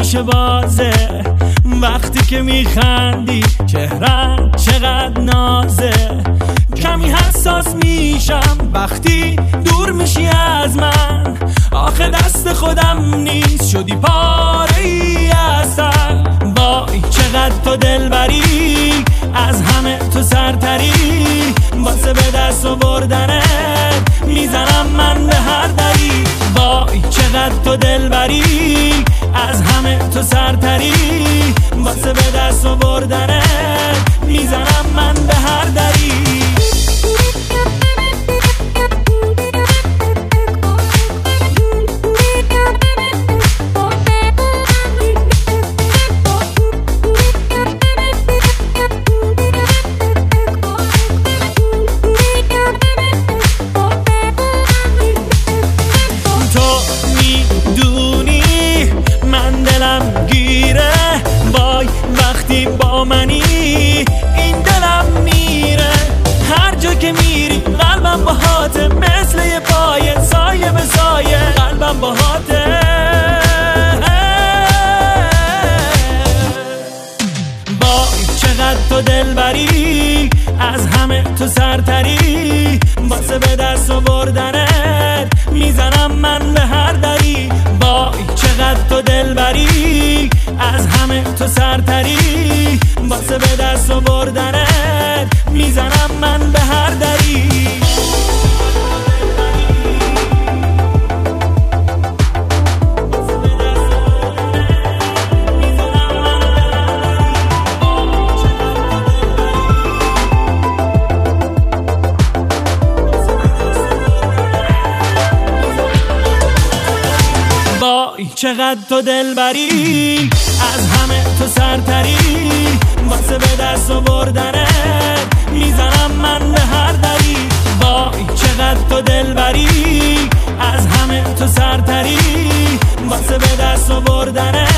همیشه بازه. وقتی که میخندی چهره‌ت چقدر نازه. کمی حساس میشم وقتی دور میشی از من. آخه دست خودم نیست شدی پاره‌ای اصل. وای چقدر تو دلبری، از همه تو سرتری. واسه به دست آوردنت میزنم من به هر دری. وای چقدر تو دلبری، از همه تو سرتری. واسه به دست آوردنت میزنم من به هر دری. وقتی با منی این دلم میره. هر جا که میری قلبم باهاته، مثل یه پایه سایه به سایه قلبم باهاته. وای چقدر تو دلبری، از همه تو سرتری. واسه به دست آوردنت میزنم من به هر دری. وای چقدر تو دلبری، از همه تو سرتری. واسه به دست آوردنت میزنم من به هر دری. وای چقدر تو دلبری، از همه تو سرتری. واسه به دست آوردنت میزنم من به هر دری. وای چقدر تو دلبری، از همه تو سرتری. واسه به دست آوردنت